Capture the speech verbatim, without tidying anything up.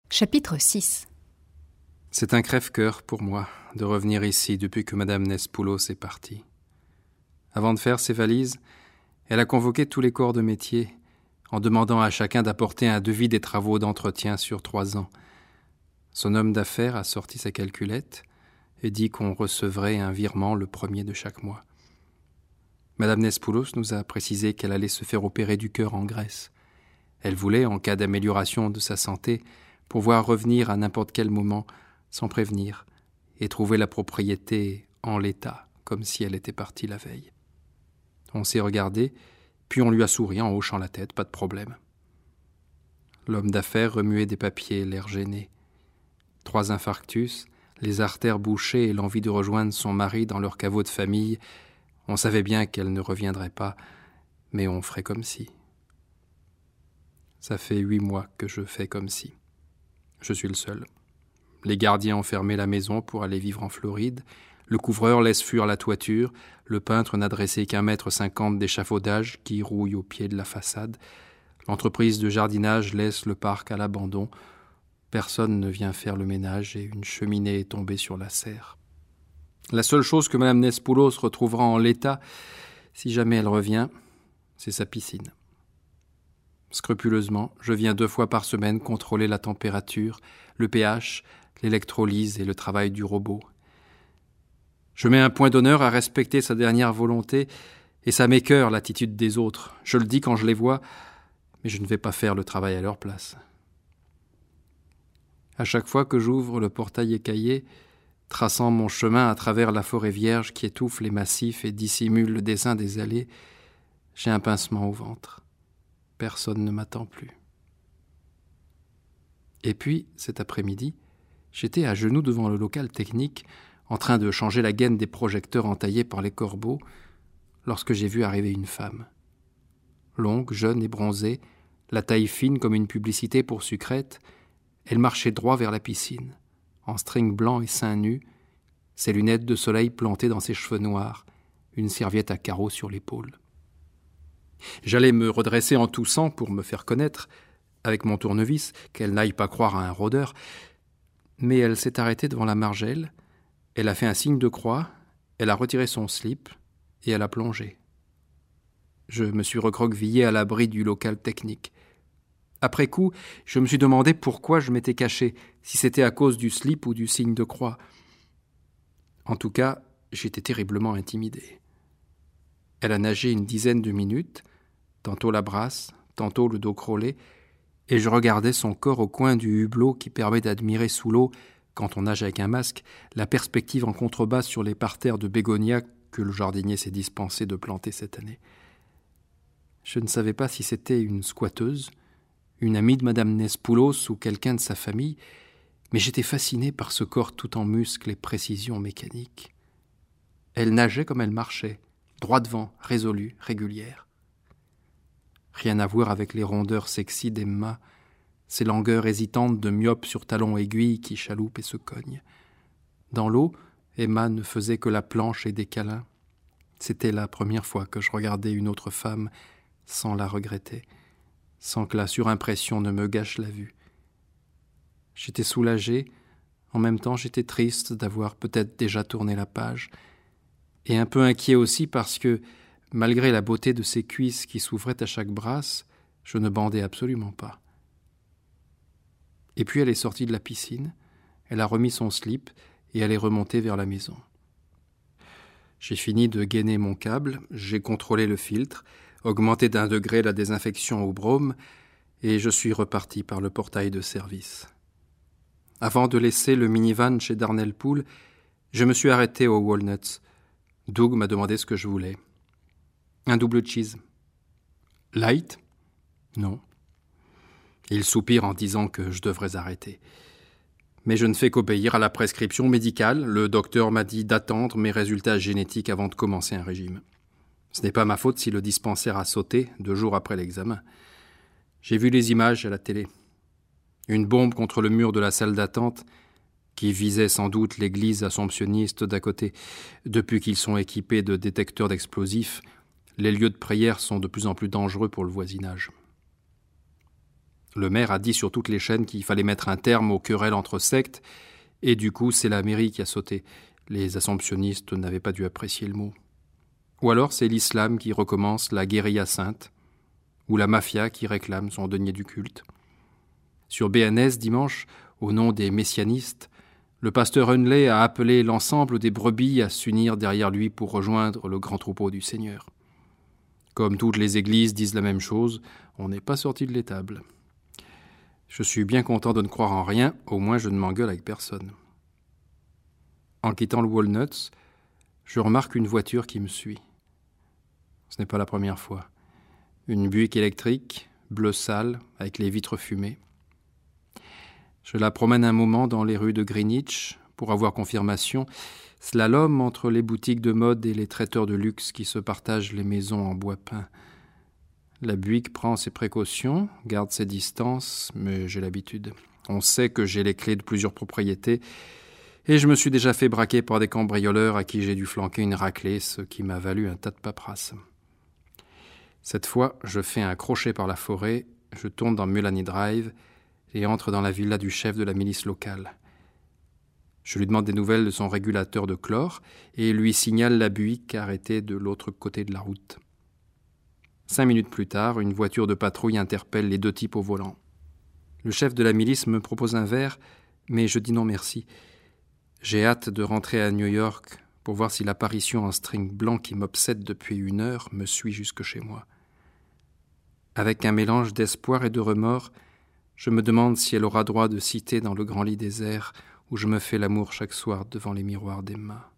Chapitre six. C'est un crève-cœur pour moi de revenir ici depuis que Madame Nespoulos est partie. Avant de faire ses valises, elle a convoqué tous les corps de métier en demandant à chacun d'apporter un devis des travaux d'entretien sur trois ans. Son homme d'affaires a sorti sa calculette et dit qu'on recevrait un virement le premier de chaque mois. Madame Nespoulos nous a précisé qu'elle allait se faire opérer du cœur en Grèce. Elle voulait, en cas d'amélioration de sa santé, pouvoir revenir à n'importe quel moment sans prévenir et trouver la propriété en l'état, comme si elle était partie la veille. On s'est regardé, puis on lui a souri en hochant la tête, pas de problème. L'homme d'affaires remuait des papiers, l'air gêné. Trois infarctus, les artères bouchées et l'envie de rejoindre son mari dans leur caveau de famille. On savait bien qu'elle ne reviendrait pas, mais on ferait comme si. Ça fait huit mois que je fais comme si. Je suis le seul. Les gardiens ont fermé la maison pour aller vivre en Floride. Le couvreur laisse fuir la toiture. Le peintre n'a dressé qu'un mètre cinquante d'échafaudage qui rouille au pied de la façade. L'entreprise de jardinage laisse le parc à l'abandon. Personne ne vient faire le ménage et une cheminée est tombée sur la serre. La seule chose que Madame Nespoulos retrouvera en l'état, si jamais elle revient, c'est sa piscine. Scrupuleusement, je viens deux fois par semaine contrôler la température, le pH, l'électrolyse et le travail du robot. Je mets un point d'honneur à respecter sa dernière volonté et ça m'écœure l'attitude des autres. Je le dis quand je les vois, mais je ne vais pas faire le travail à leur place. À chaque fois que j'ouvre le portail écaillé, traçant mon chemin à travers la forêt vierge qui étouffe les massifs et dissimule le dessin des allées, j'ai un pincement au ventre. Personne ne m'attend plus. Et puis, cet après-midi, j'étais à genoux devant le local technique, en train de changer la gaine des projecteurs entaillés par les corbeaux, lorsque j'ai vu arriver une femme. Longue, jeune et bronzée, la taille fine comme une publicité pour sucrète, elle marchait droit vers la piscine, en string blanc et seins nus, ses lunettes de soleil plantées dans ses cheveux noirs, une serviette à carreaux sur l'épaule. J'allais me redresser en toussant pour me faire connaître, avec mon tournevis, qu'elle n'aille pas croire à un rôdeur. Mais elle s'est arrêtée devant la margelle, elle a fait un signe de croix, elle a retiré son slip et elle a plongé. Je me suis recroquevillé à l'abri du local technique. Après coup, je me suis demandé pourquoi je m'étais caché, si c'était à cause du slip ou du signe de croix. En tout cas, j'étais terriblement intimidé. Elle a nagé une dizaine de minutes, tantôt la brasse, tantôt le dos crôlé, et je regardais son corps au coin du hublot qui permet d'admirer sous l'eau, quand on nage avec un masque, la perspective en contrebas sur les parterres de bégonias que le jardinier s'est dispensé de planter cette année. Je ne savais pas si c'était une squatteuse, une amie de Madame Nespoulos ou quelqu'un de sa famille, mais j'étais fasciné par ce corps tout en muscles et précision mécanique. Elle nageait comme elle marchait, droit devant, résolue, régulière. Rien à voir avec les rondeurs sexy d'Emma, ces langueurs hésitantes de myope sur talons aiguilles qui chaloupent et se cognent. Dans l'eau, Emma ne faisait que la planche et des câlins. C'était la première fois que je regardais une autre femme sans la regretter, sans que la surimpression ne me gâche la vue. J'étais soulagé, en même temps j'étais triste d'avoir peut-être déjà tourné la page, et un peu inquiet aussi parce que, malgré la beauté de ses cuisses qui s'ouvraient à chaque brasse, je ne bandais absolument pas. Et puis elle est sortie de la piscine, elle a remis son slip et elle est remontée vers la maison. J'ai fini de gainer mon câble, j'ai contrôlé le filtre, augmenté d'un degré la désinfection au brome, et je suis reparti par le portail de service. Avant de laisser le minivan chez Darnell Pool, je me suis arrêté aux Walnuts. Doug m'a demandé ce que je voulais. Un double cheese. Light ? Non. Il soupire en disant que je devrais arrêter. Mais je ne fais qu'obéir à la prescription médicale. Le docteur m'a dit d'attendre mes résultats génétiques avant de commencer un régime. Ce n'est pas ma faute si le dispensaire a sauté deux jours après l'examen. J'ai vu les images à la télé. Une bombe contre le mur de la salle d'attente qui visait sans doute l'église assomptionniste d'à côté. Depuis qu'ils sont équipés de détecteurs d'explosifs, les lieux de prière sont de plus en plus dangereux pour le voisinage. Le maire a dit sur toutes les chaînes qu'il fallait mettre un terme aux querelles entre sectes, et du coup, c'est la mairie qui a sauté. Les assomptionnistes n'avaient pas dû apprécier le mot. Ou alors c'est l'islam qui recommence la guérilla sainte, ou la mafia qui réclame son denier du culte. Sur B N S, dimanche, au nom des messianistes, le pasteur Hunley a appelé l'ensemble des brebis à s'unir derrière lui pour rejoindre le grand troupeau du Seigneur. Comme toutes les églises disent la même chose, on n'est pas sorti de l'étable. Je suis bien content de ne croire en rien, au moins je ne m'engueule avec personne. En quittant le Walnuts, je remarque une voiture qui me suit. Ce n'est pas la première fois. Une Buick électrique, bleu sale, avec les vitres fumées. Je la promène un moment dans les rues de Greenwich pour avoir confirmation. Slalom entre les boutiques de mode et les traiteurs de luxe qui se partagent les maisons en bois peint. La Buick prend ses précautions, garde ses distances, mais j'ai l'habitude. On sait que j'ai les clés de plusieurs propriétés et je me suis déjà fait braquer par des cambrioleurs à qui j'ai dû flanquer une raclée, ce qui m'a valu un tas de paperasse. Cette fois, je fais un crochet par la forêt, je tourne dans Mulany Drive et entre dans la villa du chef de la milice locale. Je lui demande des nouvelles de son régulateur de chlore et lui signale la Buick arrêtée de l'autre côté de la route. Cinq minutes plus tard, une voiture de patrouille interpelle les deux types au volant. Le chef de la milice me propose un verre, mais je dis non merci. J'ai hâte de rentrer à New York pour voir si l'apparition en string blanc qui m'obsède depuis une heure me suit jusque chez moi. Avec un mélange d'espoir et de remords, je me demande si elle aura droit de citer dans le grand lit désert où je me fais l'amour chaque soir devant les miroirs d'Emma.